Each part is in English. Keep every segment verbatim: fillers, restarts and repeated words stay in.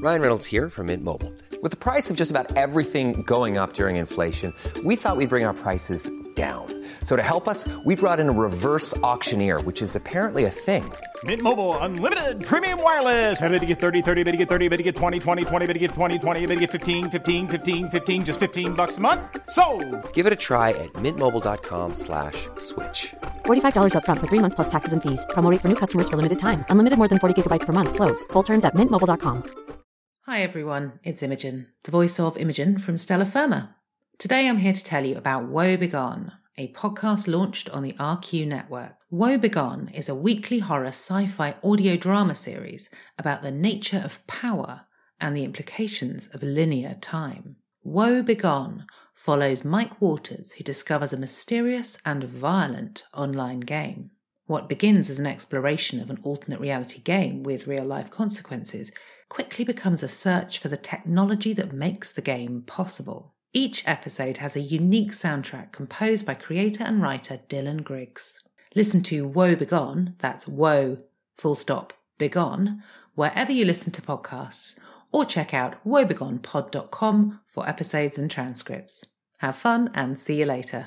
Ryan Reynolds here from Mint Mobile. With the price of just about everything going up during inflation, we thought we'd bring our prices down. So to help us, we brought in a reverse auctioneer, which is apparently a thing. Mint Mobile Unlimited Premium Wireless. How to get thirty, thirty, how to get thirty, how to get twenty, twenty, twenty, how to get twenty, twenty, how to get fifteen, fifteen, fifteen, fifteen, just fifteen bucks a month? Sold! Give it a try at mintmobile.com slash switch. forty-five dollars up front for three months plus taxes and fees. Promo rate for new customers for limited time. Unlimited more than forty gigabytes per month. Slows full terms at mint mobile dot com. Hi everyone, it's Imogen, the voice of Imogen from Stella Firma. Today I'm here to tell you about Woe Begone, a podcast launched on the R Q network. Woe Begone is a weekly horror sci-fi audio drama series about the nature of power and the implications of linear time. Woe Begone follows Mike Waters, who discovers a mysterious and violent online game. What begins as an exploration of an alternate reality game with real-life consequences quickly becomes a search for the technology that makes the game possible. Each episode has a unique soundtrack composed by creator and writer Dylan Griggs. Listen to Woe Begone, that's Woe, full stop, Begone, wherever you listen to podcasts, or check out woe begone pod dot com for episodes and transcripts. Have fun and see you later.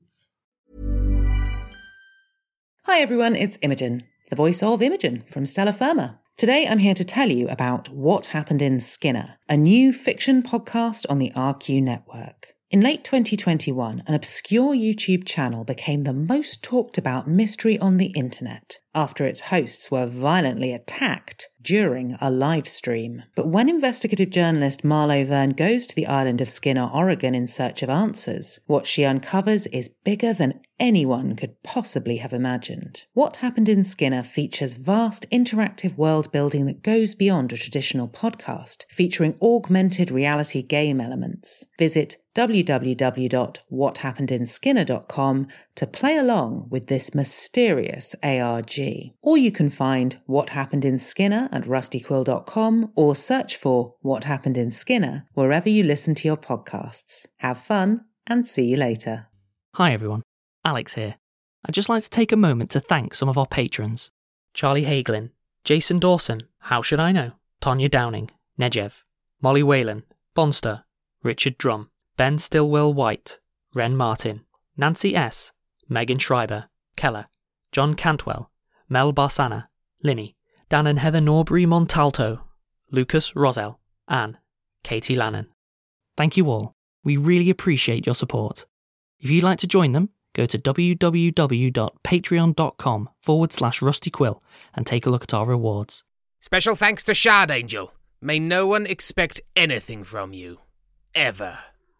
Hi everyone, it's Imogen, the voice of Imogen from Stella Firma. Today I'm here to tell you about What Happened in Skinner, a new fiction podcast on the R Q network. In late twenty twenty-one, an obscure YouTube channel became the most talked about mystery on the internet after its hosts were violently attacked during a live stream. But when investigative journalist Marlo Verne goes to the island of Skinner, Oregon in search of answers, what she uncovers is bigger than anyone could possibly have imagined. What Happened in Skinner features vast interactive world building that goes beyond a traditional podcast, featuring augmented reality game elements. Visit w w w dot what happened in skinner dot com to play along with this mysterious A R G. Or you can find What Happened in Skinner at rusty quill dot com or search for What Happened in Skinner wherever you listen to your podcasts. Have fun and see you later. Hi everyone, Alex here. I'd just like to take a moment to thank some of our patrons. Charlie Hagelin, Jason Dawson, How Should I Know, Tonya Downing, Negev, Molly Whalen, Bonster, Richard Drum, Ben Stillwell White, Ren Martin, Nancy S., Megan Schreiber, Keller, John Cantwell, Mel Barsana, Linny, Dan and Heather Norbury Montalto, Lucas Rosell, Anne, Katie Lannon. Thank you all. We really appreciate your support. If you'd like to join them, go to w w w dot patreon dot com forward slash rustyquill and take a look at our rewards. Special thanks to Shard Angel. May no one expect anything from you. Ever.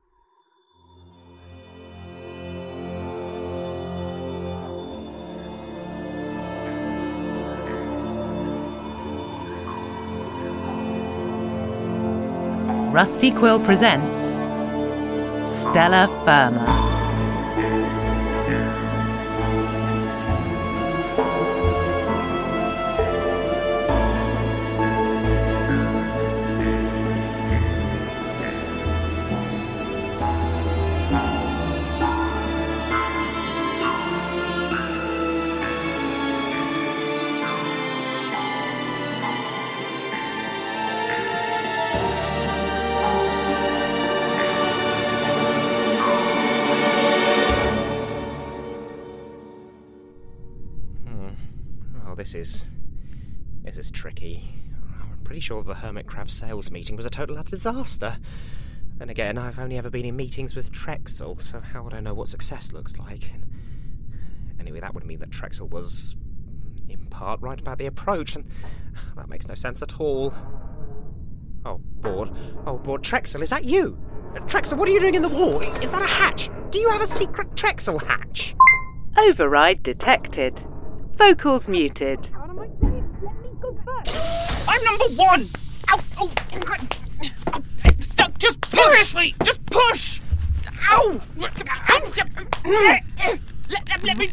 Rusty Quill presents Stella Firma. This is... this is tricky. I'm pretty sure the Hermit Crab sales meeting was a total disaster. Then again, I've only ever been in meetings with Trexel, so how would I know what success looks like? Anyway, that would mean that Trexel was, in part, right about the approach, and that makes no sense at all. Oh, Board. Oh, Board, Trexel, is that you? Trexel, what are you doing in the wall? Is that a hatch? Do you have a secret Trexel hatch? Override detected. Vocals muted. I'm number one! Ow! Oh! Just seriously! Just push! Ow! Let, let me...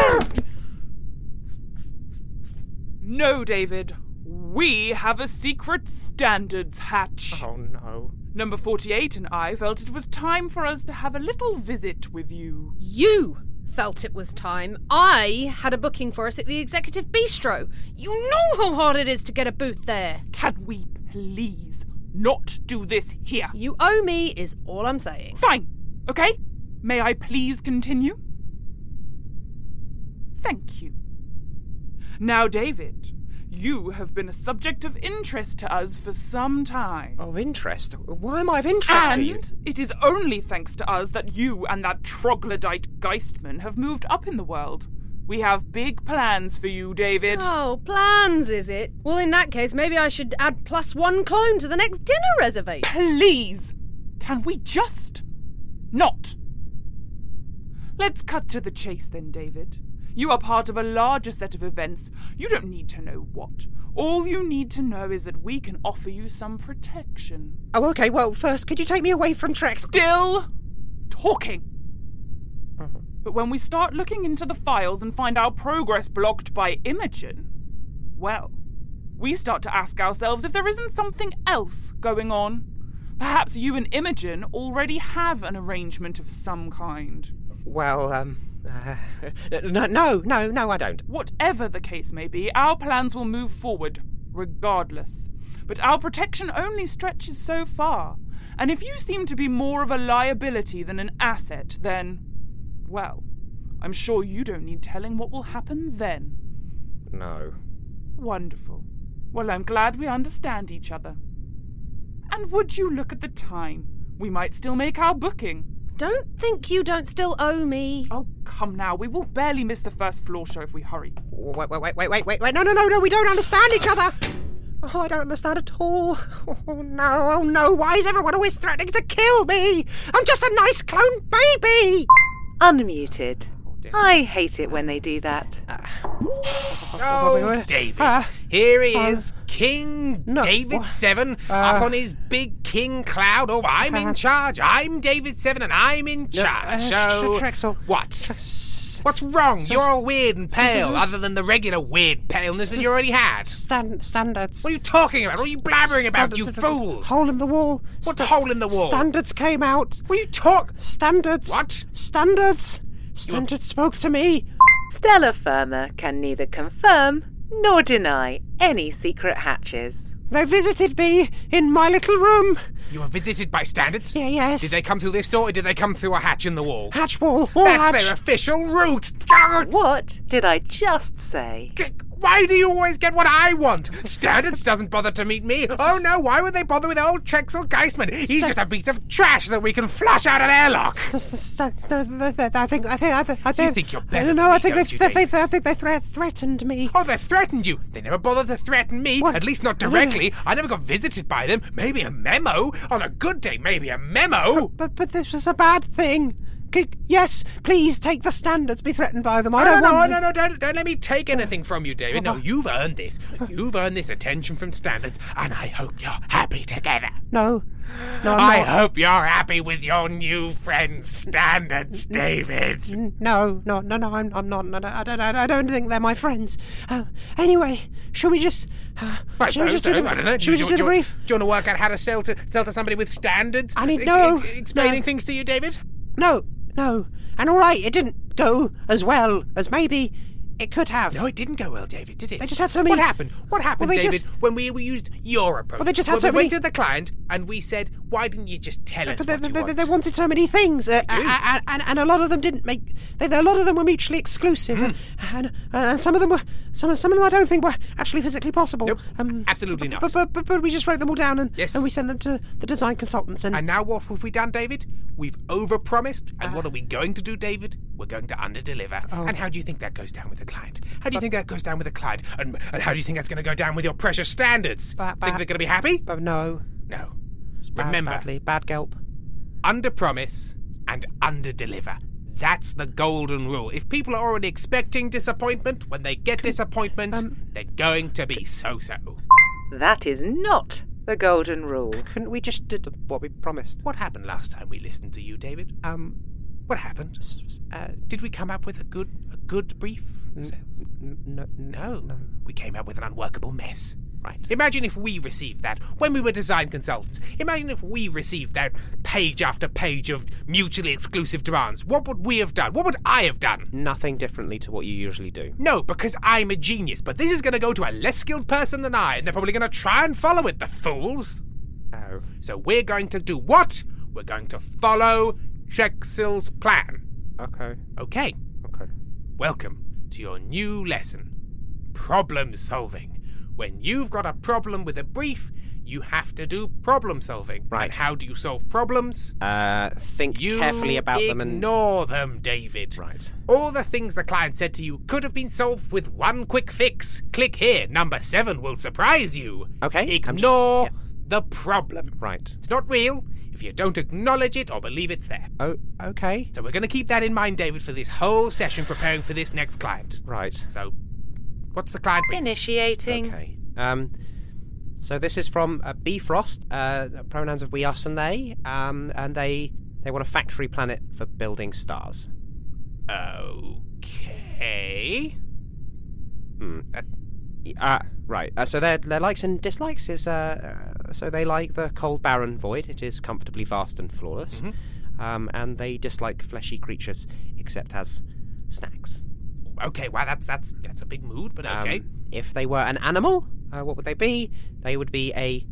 No, David. We have a secret standards hatch. Oh, no. Number forty-eight and I felt it was time for us to have a little visit with you. You felt it was time. I had a booking for us at the Executive Bistro. You know how hard it is to get a booth there. Can we please not do this here. You owe me is all I'm saying. Fine, okay? May I please continue? Thank you. Now, David, you have been a subject of interest to us for some time. Of interest? Why am I of interest and to you? it is only thanks to us that you and that troglodyte Geistman have moved up in the world. We have big plans for you, David. Oh, plans, is it? Well, in that case, maybe I should add plus one clone to the next dinner reservation. Please, can we just not? Let's cut to the chase then, David. You are part of a larger set of events. You don't need to know what. All you need to know is that we can offer you some protection. Oh, okay, well, first, could you take me away from Trex? Still talking. Uh-huh. But when we start looking into the files and find our progress blocked by Imogen, well, we start to ask ourselves if there isn't something else going on. Perhaps you and Imogen already have an arrangement of some kind. Well, um... Uh, no, no, no, no, I don't. Whatever the case may be, our plans will move forward, regardless. But our protection only stretches so far. And if you seem to be more of a liability than an asset, then, well, I'm sure you don't need telling what will happen then. No. Wonderful. Well, I'm glad we understand each other. And would you look at the time? We might still make our booking. Don't think you don't still owe me. Oh, come now. We will barely miss the first floor show if we hurry. Wait, wait, wait, wait, wait, wait, wait. No, no, no, no, we don't understand each other. Oh, I don't understand at all. Oh, no, oh, no. Why is everyone always threatening to kill me? I'm just a nice clone baby. Unmuted. I hate it when they do that. Uh, oh, David. Uh, Here he uh, is, King no, David what? Seven, Uh, up on his big king cloud. Oh, I'm in charge. I'm David Seven, and I'm in charge. Uh, so, Trexel. what? Trex- What's wrong? You're all weird and pale, s- other than the regular weird paleness that you already had. Stand, standards. What are you talking about? What are you blabbering about, you fool? Hole in the wall. What St- hole in the wall? Standards came out. What are you talk? Standards. What? Standards. Standards spoke to me. Stellar Firma can neither confirm nor deny any secret hatches. They visited me in my little room. You were visited by Standards? Yeah, yes. Did they come through this door, or did they come through a hatch in the wall? Hatch wall. Wall That's hatch. their official route. What did I just say? Why do you always get what I want? Standards doesn't bother to meet me. Oh no, why would they bother with old Trexel Geistman? He's just a piece of trash that we can flush out an airlock. I think, I think, I think, I think. You think you're better I don't than know. me, I think don't they, you, they, David? they, I think they thre- threatened me. Oh, they threatened you. They never bothered to threaten me. What? At least not directly. I never got visited by them. Maybe a memo. On a good day, maybe a memo. But but this was a bad thing. C- yes, please take the Standards. Be threatened by them. I no, don't no, want. no, no, no, don't, don't let me take anything from you, David. No, you've earned this. You've earned this attention from Standards, and I hope you're happy together. No, no, I'm I not. hope you're happy with your new friends, Standards, David. No, no, no, no. I'm, I'm not. No, no, I don't. I don't think they're my friends. Uh, anyway, shall we just? Uh, I shall we suppose just do so. the, I don't know. Shall we do, just do, do the do, brief? Do you want to work out how to sell to sell to somebody with standards? I need Ex- no, ex- explaining no. things to you, David. No, no. And all right, it didn't go as well as maybe it could have. No, it didn't go well, David, did it? They just had so many- What happened? What happened, Well, they David, just- when we we used your approach? Well, they just had when so we went many- to the client and we said, "Why didn't you just tell us But they, what you they, want?" they wanted so many things, uh, They do. and, and, and a lot of them didn't make. They, a lot of them were mutually exclusive, Mm. and, and, and some of them were. Some, some of them I don't think were actually physically possible. Nope, Um, absolutely but, not. But, but, but, but we just wrote them all down, and, Yes. and we sent them to the design consultants. And, And now what have we done, David? We've overpromised, and what are we going to do, David? We're going to underdeliver. Oh. And how do you think that goes down with the client? How do you think that goes down with the client? And, and how do you think that's going to go down with your precious Standards? Ba- ba- think they're going to be happy? but no, No. bad, Remember, badly, bad gulp. underpromise and underdeliver. That's the golden rule. If people are already expecting disappointment, when they get disappointment, um, they're going to be so-so. That is not the golden rule. Couldn't we just did what we promised? What happened last time we listened to you, David? Um, What happened? uh, Did we come up with a good a good brief? n- no, No. no. We came up with an unworkable mess. Right. Imagine if we received that when we were design consultants. Imagine if we received that page after page of mutually exclusive demands. What would we have done? What would I have done? Nothing differently to what you usually do. No, because I'm a genius. But this is going to go to a less skilled person than I, and they're probably going to try and follow it, the fools. Oh. So we're going to do what? We're going to follow Trexel's plan. Okay. Okay. Okay. Welcome to your new lesson. Problem solving. When you've got a problem with a brief, you have to do problem solving. Right. And how do you solve problems? Uh, think You carefully about them and... ignore them, David. Right. All the things the client said to you could have been solved with one quick fix. Click here. Number seven will surprise you. Okay, I'm Ignore just- the problem. Right. It's not real if you don't acknowledge it or believe it's there. Oh, okay. So we're going to keep that in mind, David, for this whole session preparing for this next client. Right. So, what's the client brief? Initiating. Okay. Um, so this is from uh, Bifrost, uh, pronouns of we, us, and they, um, and they they want a factory planet for building stars. Okay. Hmm. That- Uh, right. Uh, so their their likes and dislikes is uh, uh, so they like the cold, barren void. It is comfortably vast and flawless. Mm-hmm. Um, and they dislike fleshy creatures, except as snacks. Okay, well, that's that's that's a big mood, but okay. Um, if they were an animal, uh, what would they be? They would be a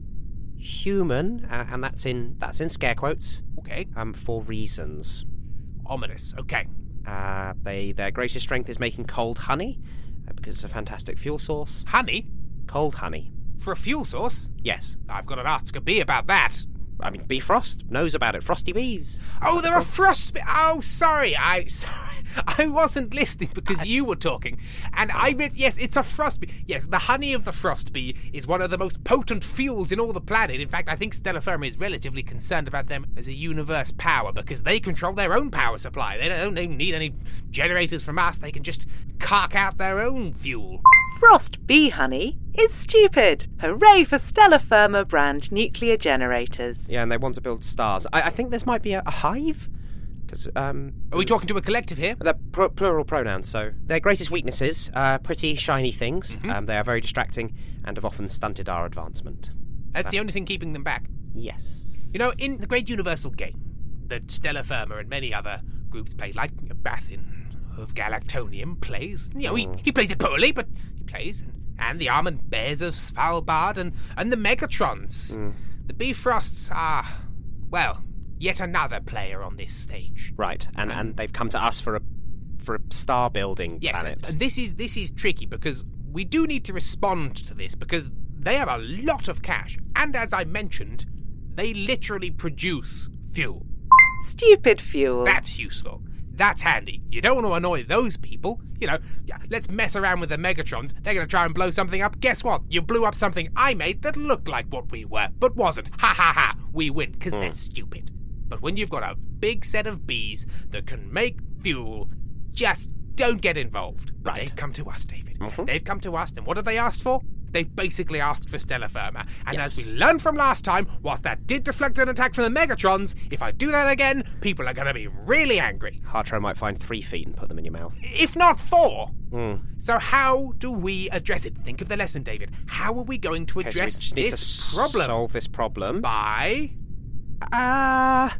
human, uh, and that's in that's in scare quotes. Okay. Um, for reasons. Ominous. Okay. Uh, they their greatest strength is making cold honey, uh, because it's a fantastic fuel source. Honey? Cold honey. For a fuel source? Yes. I've got to ask a bee about that. I mean, Bifrost knows about it. Frosty bees. Oh, there are frost. Be- oh, sorry. I sorry. I wasn't listening because you were talking, and I meant yes, it's a frost bee. Yes, the honey of the frost bee is one of the most potent fuels in all the planet. In fact, I think Stella Firma is relatively concerned about them as a universe power because they control their own power supply. They don't, they don't need any generators from us. They can just cark out their own fuel. Frost bee honey is stupid. Hooray for Stella Firma brand nuclear generators. Yeah, and they want to build stars. I, I think this might be a, a hive. Because um, Are we talking to a collective here? They're pl- plural pronouns, so their greatest weaknesses are pretty shiny things. Mm-hmm. Um, they are very distracting and have often stunted our advancement. That's the only thing keeping them back. Yes. You know, in the great universal game that Stella Firma and many other groups play, like Bathin of Galactonium plays, you know, he, he plays it poorly, but he plays, and, and the Armored Bears of Svalbard and, and the Megatrons. Mm. The Bifrosts are, well, yet another player on this stage. Right, and, and they've come to us for a for a star building Yes, planet. and this is this is tricky because we do need to respond to this because they have a lot of cash, and as I mentioned, they literally produce fuel. Stupid fuel. That's useful. That's handy. You don't want to annoy those people. You know, yeah, let's mess around with the Megatrons. They're going to try and blow something up. Guess what? You blew up something I made that looked like what we were, but wasn't. Ha ha ha. We win because Mm. they're stupid. But when you've got a big set of bees that can make fuel, just don't get involved. But Right. they've come to us, David. Mhm. They've come to us, and what have they asked for? They've basically asked for Stella Firma. And Yes. as we learned from last time, whilst that did deflect an attack from the Megatrons, if I do that again, people are going to be really angry. Hartro might find three feet and put them in your mouth. If not four. Mm. So how do we address it? Think of the lesson, David. How are we going to Okay, so we address just need to this problem? solve this problem. By Uh,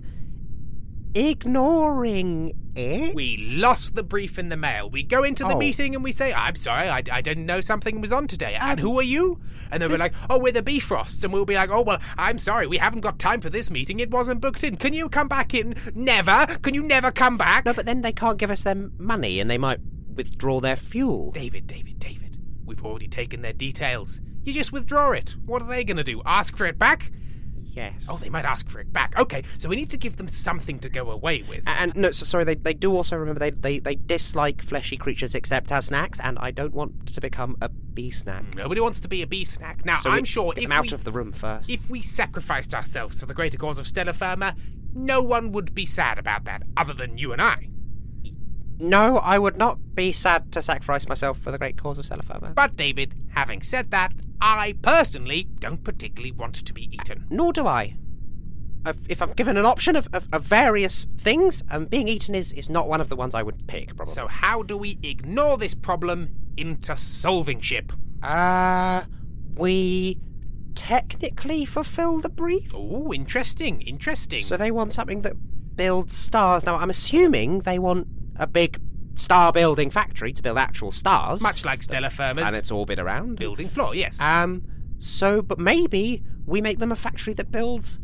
ignoring it. we lost the brief in the mail. We go into the Oh. meeting and we say, I'm sorry, I, I didn't know something was on today. And Um, who are you? And then we're like, oh, we're the Bifrosts. And we'll be like, oh, well, I'm sorry, we haven't got time for this meeting. It wasn't booked in. Can you come back in? Never. Can you never come back? No, but then they can't give us their money and they might withdraw their fuel. David, David, David, we've already taken their details. You just withdraw it. What are they going to do? Ask for it back? Yes. Oh, they might ask for it back. Okay, so we need to give them something to go away with. And no, so, sorry, they, they do also remember they, they, they dislike fleshy creatures except as snacks, and I don't want to become a bee snack. Nobody wants to be a bee snack. Now, So I'm we sure get if them out we, of the room first. if we sacrificed ourselves for the greater cause of Stella Firma, no one would be sad about that, other than you and I. No, I would not be sad to sacrifice myself for the great cause of Stella Firma. But, David, having said that, I personally don't particularly want to be eaten. Nor do I. If, if I'm given an option of, of, of various things, um, being eaten is, is not one of the ones I would pick, probably. So how do we ignore this problem into solving ship? Uh, we technically fulfill the brief. Oh, interesting, interesting. So they want something that builds stars. Now, I'm assuming they want a big star-building factory to build actual stars. Much like Stella Firma's and its orbit around. building floor, yes. Um, so, but maybe we make them a factory that builds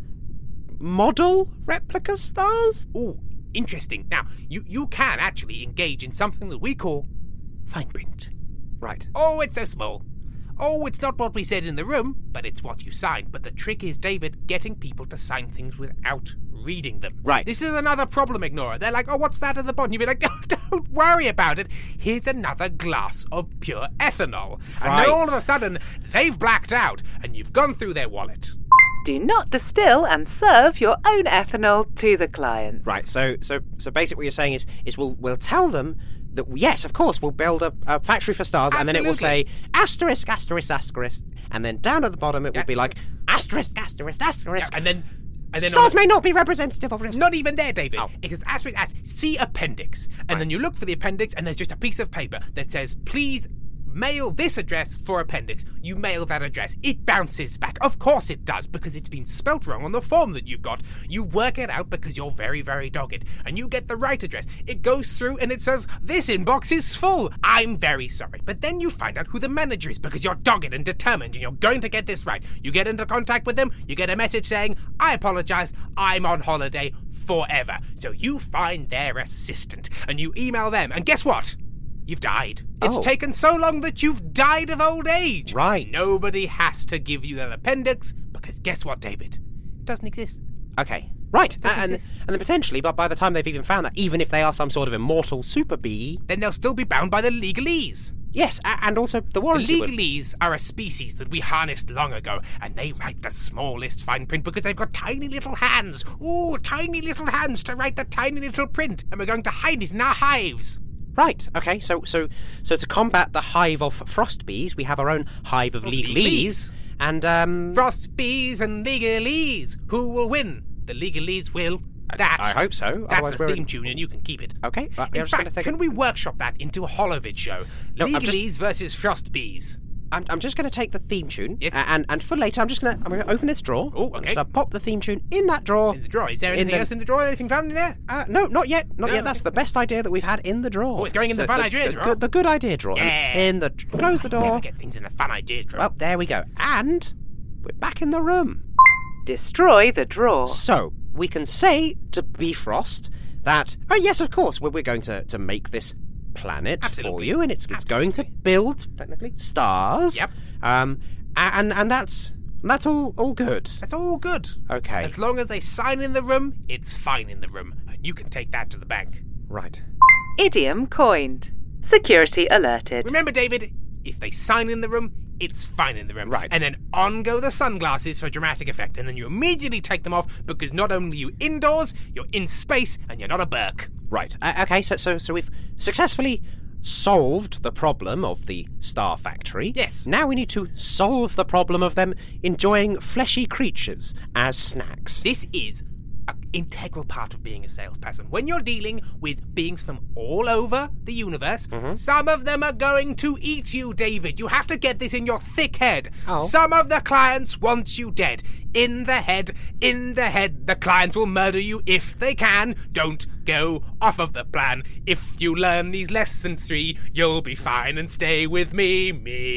model replica stars? Ooh, interesting. Now, you, you can actually engage in something that we call fine print. Right. Oh, it's so small. Oh, it's not what we said in the room, but it's what you signed. But the trick is, David, getting people to sign things without reading them. Right. This is another problem, Ignorer. They're like, oh, what's that at the bottom? You'd be like, don't, don't worry about it. Here's another glass of pure ethanol. Right. And then all of a sudden, they've blacked out, and you've gone through their wallet. Do not distill and serve your own ethanol to the client. Right, so so so basically what you're saying is is we'll we'll tell them that, yes, of course, we'll build a, a factory for stars, Absolutely. and then it will say asterisk, asterisk, asterisk, and then down at the bottom it Yeah. will be like asterisk, asterisk, asterisk. Yeah, and then... And then stars on the- may not be representative of this. Not even there, David. Oh. It says asterisk, asterisk, see appendix. And Right. then you look for the appendix, and there's just a piece of paper that says, please mail this address for appendix. You mail that address. It bounces back. Of course it does, because it's been spelt wrong on the form that you've got. You work it out because you're very, very dogged. And you get the right address. It goes through and it says, this inbox is full. I'm very sorry. But then you find out who the manager is because you're dogged and determined and you're going to get this right. You get into contact with them. You get a message saying, I apologize. I'm on holiday forever. So you find their assistant and you email them. And guess what? You've died. It's Oh. taken so long that you've died of old age. Right. Nobody has to give you that appendix because guess what, David? It doesn't exist. Okay. Right, Doesn't and, exist. and then potentially, but by the time they've even found that, even if they are some sort of immortal super bee, Then they'll still be bound by the legalese. yes, a- and also the The warranty. would- legalese are a species that we harnessed long ago, and they write the smallest fine print because they've got tiny little hands. Ooh, tiny little hands to write the tiny little print, and we're going to hide it in our hives. Right. Okay. So so so to combat the hive of frost bees, we have our own hive of Of legalese, legalese. and um. Frost bees and legalese. Who will win? The legalese will. That. I hope so. That's Otherwise a we're theme in- tune, and you can keep it. Okay. Right, In I'm just gonna fact, take can a- we workshop that into a Holovid show? Look, I'm just- Legalese versus frost bees. I'm, I'm just going to take the theme tune. Yes. a- And and for later, I'm just going to I'm going to open this drawer. Oh, I'm okay. just going to pop the theme tune in that drawer. In the drawer. Is there In anything the- else in the drawer? Anything found in there? Uh, no, not yet. Not No, yet. That's okay. the best idea that we've had in the drawer. Oh, it's going in the So fun idea the, drawer? Good, the good idea drawer. And Yeah. In the close the door. Never get things in the fun idea drawer. Well, there we go. And we're back in the room. Destroy the drawer. So we can say to Bifrost that, oh yes, of course, we're, we're going to, to make this planet for Absolutely. you, and it's it's going to Absolutely. build technically stars. Yep. Um, a- and and that's that's all all good. That's all good. Okay. As long as they sign in the room, it's fine in the room. And you can take that to the bank. Right. Idiom coined. Security alerted. Remember, David, if they sign in the room, it's fine in the room. Right. And then on go the sunglasses for dramatic effect. And then you immediately take them off because not only are you indoors, you're in space and you're not a Burke. Right. Uh, okay. So so so we've successfully solved the problem of the Star Factory. Yes. Now we need to solve the problem of them enjoying fleshy creatures as snacks. This is an integral part of being a salesperson. When you're dealing with beings from all over the universe, Mm-hmm. some of them are going to eat you, David. You have to get this in your thick head. Oh. Some of the clients want you dead. In the head, in the head. The clients will murder you if they can. Don't go off of the plan. If you learn these lessons three, you'll be fine and stay with me.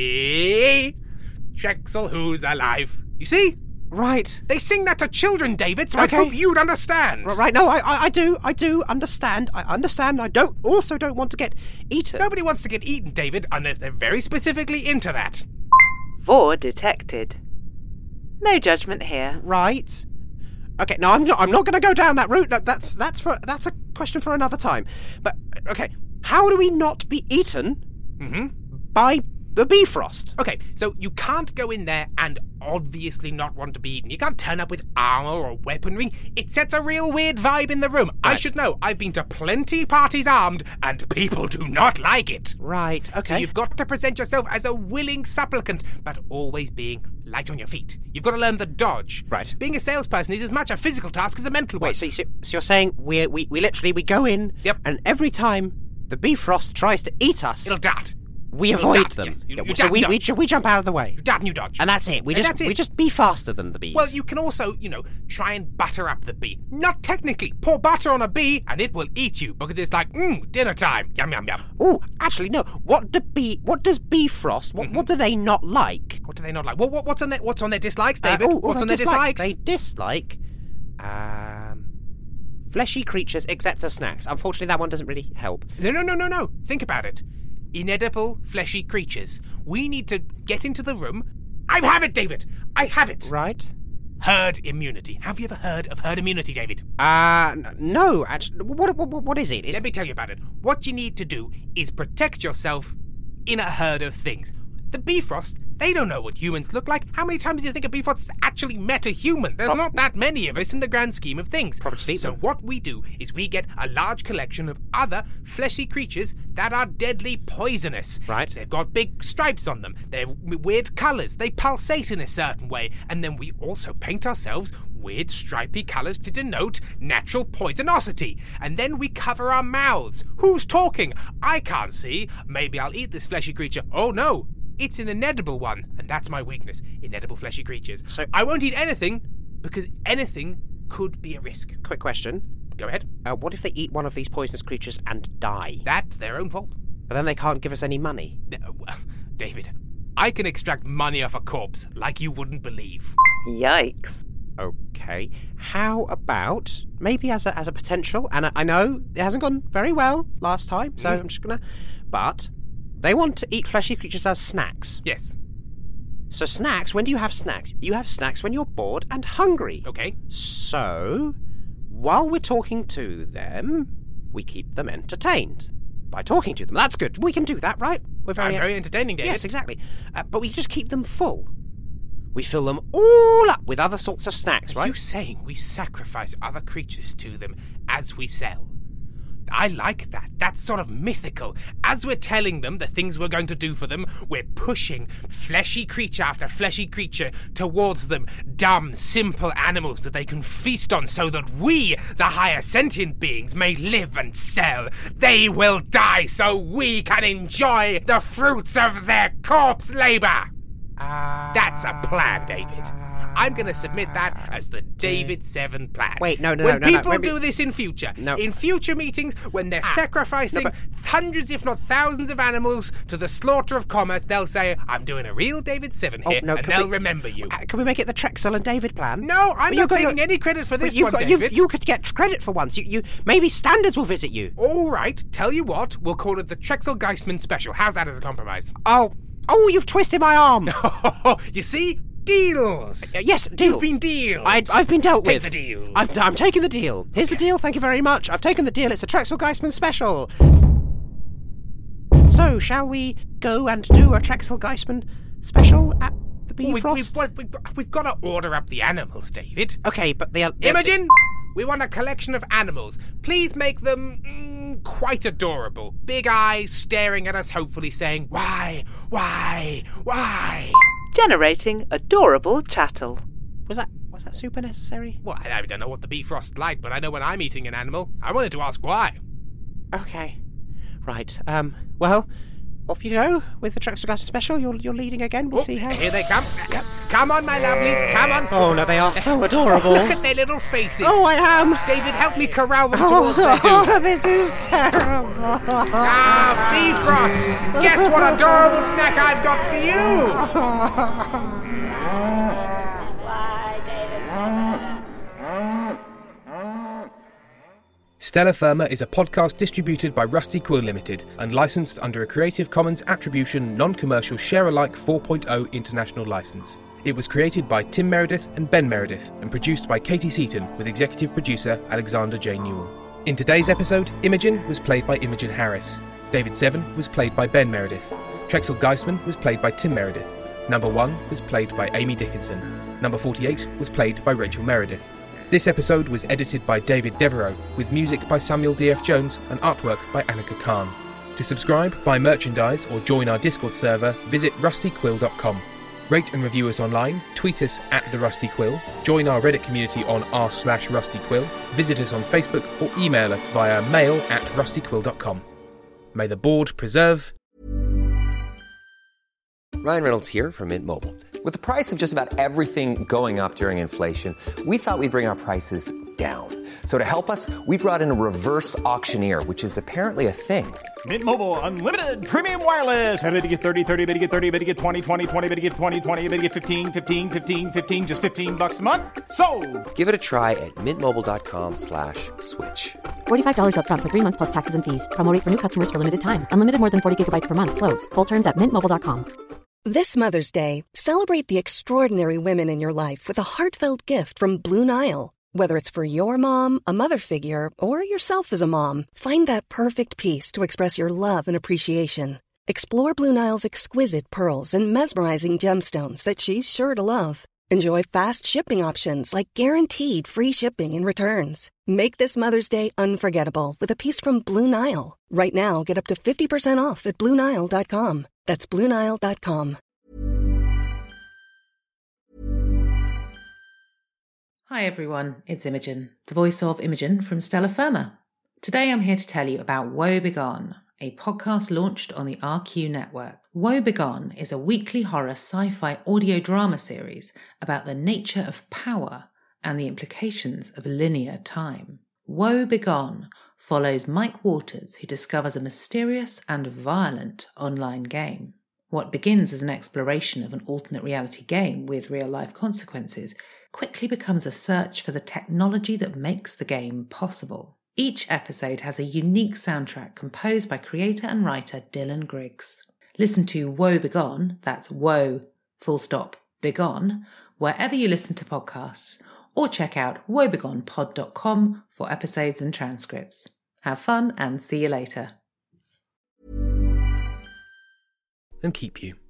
Me. Drexel, who's alive. You see? Right. They sing that to children, David, so Okay. I hope you'd understand. R- Right, no, I, I, I do, I do understand. I understand. I don't, also don't want to get eaten. Nobody wants to get eaten, David, unless they're very specifically into that. Vor detected. No judgment here. Right. Okay, no, I'm not. I'm not going to go down that route. That, that's that's for that's a question for another time. But okay, how do we not be eaten Mm-hmm. by the Bifrost? Okay, so you can't go in there and obviously not want to be eaten. You can't turn up with armor or weaponry. It sets a real weird vibe in the room. I Right. should know. I've been to plenty parties armed, and people do not like it. Right. Okay. So you've got to present yourself as a willing supplicant, but always being light on your feet. You've got to learn the dodge. Right. Being a salesperson is as much a physical task as a mental one. Wait. So, so, so you're saying we we we literally we go in. Yep. And every time the Bifrost tries to eat us, It'll dart. We You'll avoid dart, them. yes. You- Yeah, you so dart we, and we, dodge. ju- we jump out of the way. You dart and you dodge. And that's it. We And just that's it. we just be faster than the bees. Well, you can also, you know, try and butter up the bee. Not technically. Pour butter on a bee and it will eat you because it's like, mmm, dinner time. Yum, yum, yum. Oh, actually, no. What do bee? What does Bifrost? What, Mm-hmm. what do they not like? What do they not like? What, what, what's on their What's on their dislikes, Uh, David? oh, oh, what's on their dislikes? dislikes? They dislike um, fleshy creatures except as snacks. Unfortunately, that one doesn't really help. No, no, no, no, no. Think about it. Inedible, fleshy creatures. We need to get into the room. I have it, David. I have it. Right. Herd immunity. Have you ever heard of herd immunity, David? Uh, n- no. Actually, what what what is it? Let me tell you about it. What you need to do is protect yourself in a herd of things. The Bifrost, they don't know what humans look like. How many times do you think a Bifrost has actually met a human? There's not that many of us in the grand scheme of things. Probably so what we do is we get a large collection of other fleshy creatures that are deadly poisonous. Right. They've got big stripes on them. They're w- weird colours. They pulsate in a certain way. And then we also paint ourselves weird stripy colours to denote natural poisonosity. And then we cover our mouths. Who's talking? I can't see. Maybe I'll eat this fleshy creature. Oh no. It's an inedible one, and that's my weakness. Inedible fleshy creatures. So- I won't eat anything because anything could be a risk. Quick question. Go ahead. Uh, what if they eat one of these poisonous creatures and die? That's their own fault. But then they can't give us any money. No, well, David, I can extract money off a corpse like you wouldn't believe. Yikes. Okay. How about maybe as a as a potential? And I, I know it hasn't gone very well last time, so Mm. I'm just gonna. But they want to eat fleshy creatures as snacks. Yes. So snacks. When do you have snacks? You have snacks when you're bored and hungry. Okay. So while we're talking to them, we keep them entertained by talking to them. That's good. We can do that, right? We're I'm very entertaining, David. Yes, exactly. Uh, but we just keep them full. We fill them all up with other sorts of snacks, Are right? you saying we sacrifice other creatures to them as we sell? I like that. That's sort of mythical. As we're telling them the things we're going to do for them, we're pushing fleshy creature after fleshy creature towards them. Dumb, simple animals that they can feast on so that we, the higher sentient beings, may live and sell. They will die so we can enjoy the fruits of their corpse labor. That's a plan, David. I'm going to submit that as the David Seven plan. Wait, no, no, when no, no, no, people wait, do wait. this in future, No. in future meetings, when they're sacrificing no, but- hundreds, if not thousands, of animals to the slaughter of commerce, they'll say, "I'm doing a real David Seven Oh, here," no, and can they'll we- remember you. Uh, Can we make it the Trexel and David plan? No, I'm But not you've got taking your- any credit for But this you've one, got, you've- David. You could get credit for once. You, you maybe Standards will visit you. All right, tell you what, we'll call it the Trexel Geisman Special. How's that as a compromise? Oh, oh, you've twisted my arm. You see? Deals! Uh, yes, deal. You've been dealed. I, I've been dealt Take with. the deal. I've, I'm taking the deal. Here's the deal. Thank you very much. I've taken the deal. It's a Trexel Geisman special. So, shall we go and do a Trexel Geisman special at the Well, we, Bifrost? we've, we've, we've got to order up the animals, David. Okay, but the Imogen, we want a collection of animals. Please make them mm, quite adorable. Big eyes staring at us, hopefully saying, "Why, why, why?" Generating adorable chattel. Was that was that super necessary? Well, I, I don't know what the Bifrost's like, but I know when I'm eating an animal, I wanted to ask why. Okay, right. Um. Well, off you go with the Trexel Geisman special. You're you're leading again. We'll Oh, see how. Here they come. Yep. Come on, my lovelies, come on. Oh no, they are so adorable. Look at their little faces. Oh, I am. David, help me corral them towards their doom. Oh, this is terrible. Ah, Bifrost! Guess what adorable snack I've got for you! Stella Firma is a podcast distributed by Rusty Quill Limited and licensed under a Creative Commons Attribution Non-Commercial Share-alike four point oh international license. It was created by Tim Meredith and Ben Meredith and produced by Katie Seaton with executive producer Alexander J. Newell. In today's episode, Imogen was played by Imogen Harris. David Seven was played by Ben Meredith. Trexel Geisman was played by Tim Meredith. Number One was played by Amy Dickinson. Number forty-eight was played by Rachel Meredith. This episode was edited by David Devereaux, with music by Samuel D F Jones and artwork by Annika Khan. To subscribe, buy merchandise, or join our Discord server, visit rusty quill dot com. Rate and review us online, tweet us at The Rusty Quill, join our Reddit community on r slash rustyquill, visit us on Facebook, or email us via mail at rusty quill dot com. May the board preserve... Ryan Reynolds here from Mint Mobile. With the price of just about everything going up during inflation, we thought we'd bring our prices down. So to help us, we brought in a reverse auctioneer, which is apparently a thing. Mint Mobile Unlimited Premium Wireless. How to get thirty, thirty, how to get thirty, how to get twenty, twenty, twenty, how to get twenty, twenty, how to get fifteen, fifteen, fifteen, fifteen, just fifteen bucks a month? Sold! Give it a try at mintmobile.com slash switch. forty-five dollars up front for three months plus taxes and fees. Promo rate for new customers for limited time. Unlimited more than forty gigabytes per month. Slows full terms at mint mobile dot com. This Mother's Day, celebrate the extraordinary women in your life with a heartfelt gift from Blue Nile. Whether it's for your mom, a mother figure, or yourself as a mom, find that perfect piece to express your love and appreciation. Explore Blue Nile's exquisite pearls and mesmerizing gemstones that she's sure to love. Enjoy fast shipping options like guaranteed free shipping and returns. Make this Mother's Day unforgettable with a piece from Blue Nile. Right now, get up to fifty percent off at blue nile dot com. That's blue nile dot com. Hi everyone, it's Imogen, the voice of Imogen from Stella Firma. Today I'm here to tell you about Woe Begone, a podcast launched on the R Q network. Woe Begone is a weekly horror sci-fi audio drama series about the nature of power and the implications of linear time. Woe Begone follows Mike Waters, who discovers a mysterious and violent online game. What begins as an exploration of an alternate reality game with real-life consequences quickly becomes a search for the technology that makes the game possible. Each episode has a unique soundtrack composed by creator and writer Dylan Griggs. Listen to Woe Begone, that's Woe, full stop, Begone, wherever you listen to podcasts, or check out woe begone pod dot com for episodes and transcripts. Have fun and see you later. And keep you.